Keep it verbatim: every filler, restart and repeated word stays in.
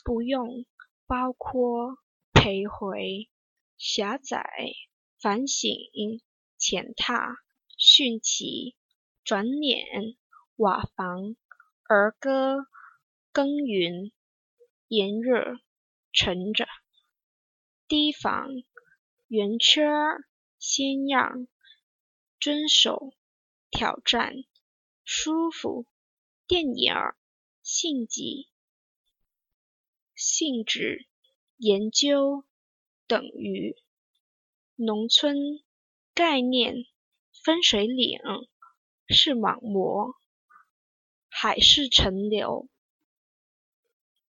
不用包括培回、狭窄、反省、践踏、训期、转撵、瓦房、儿歌、耕耘、炎热、沉着、提防、圆圈、先让、遵守、挑战、舒服、电影、性急、性质、研究、等于、农村、概念、分水岭、视网膜、海市蜃楼、